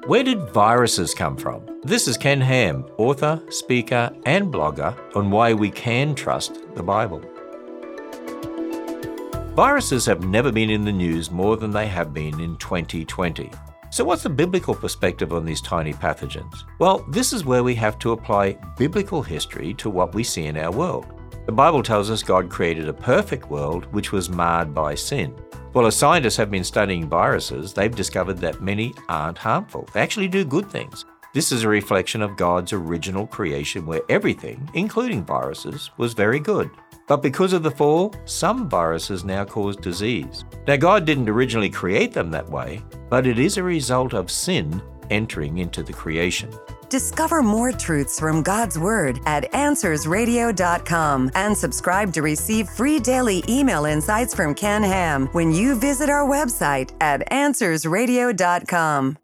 Where did viruses come from? This is Ken Ham, author, speaker, and blogger on why we can trust the Bible. Viruses have never been in the news more than they have been in 2020. So what's the biblical perspective on these tiny pathogens? Well, this is where we have to apply biblical history to what we see in our world. The Bible tells us God created a perfect world which was marred by sin. Well, as scientists have been studying viruses, they've discovered that many aren't harmful. They actually do good things. This is a reflection of God's original creation where everything, including viruses, was very good. But because of the fall, some viruses now cause disease. Now, God didn't originally create them that way, but it is a result of sin entering into the creation. Discover more truths from God's Word at AnswersRadio.com and subscribe to receive free daily email insights from Ken Ham when you visit our website at AnswersRadio.com.